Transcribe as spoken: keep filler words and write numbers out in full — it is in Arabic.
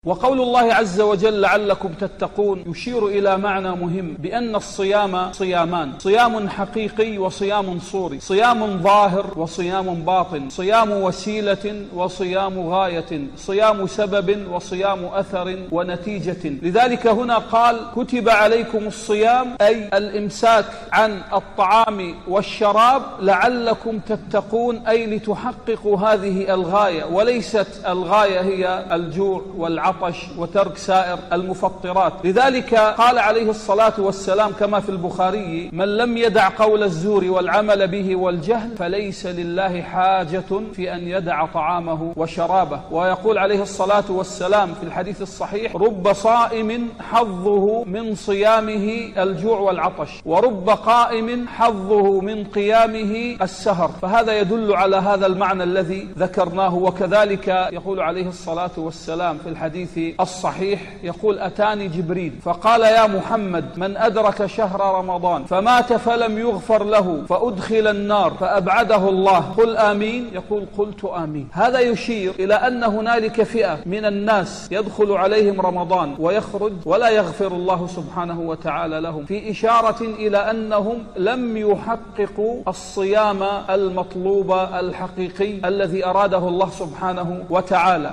وقول الله عز وجل لعلكم تتقون يشير إلى معنى مهم، بأن الصيام صيامان: صيام حقيقي وصيام صوري، صيام ظاهر وصيام باطن، صيام وسيلة وصيام غاية، صيام سبب وصيام أثر ونتيجة. لذلك هنا قال كتب عليكم الصيام، أي الإمساك عن الطعام والشراب لعلكم تتقون، أي لتحققوا هذه الغاية، وليست الغاية هي الجوع والعطش وترك سائر المفطرات. لذلك قال عليه الصلاة والسلام كما في البخاري: من لم يدع قول الزور والعمل به والجهل فليس لله حاجة في أن يدع طعامه وشرابه. ويقول عليه الصلاة والسلام في الحديث الصحيح: رب صائم حظه من صيامه الجوع والعطش، ورب قائم حظه من قيامه السهر. فهذا يدل على هذا المعنى الذي ذكرناه. وكذلك يقول عليه الصلاة والسلام في الحديث الصحيح، يقول: أتاني جبريل فقال: يا محمد، من أدرك شهر رمضان فمات فلم يغفر له فأدخل النار فأبعده الله، قل آمين. يقول: قلت آمين. هذا يشير إلى أن هنالك فئة من الناس يدخل عليهم رمضان ويخرج ولا يغفر الله سبحانه وتعالى لهم، في إشارة إلى أنهم لم يحققوا الصيام المطلوب الحقيقي الذي أراده الله سبحانه وتعالى.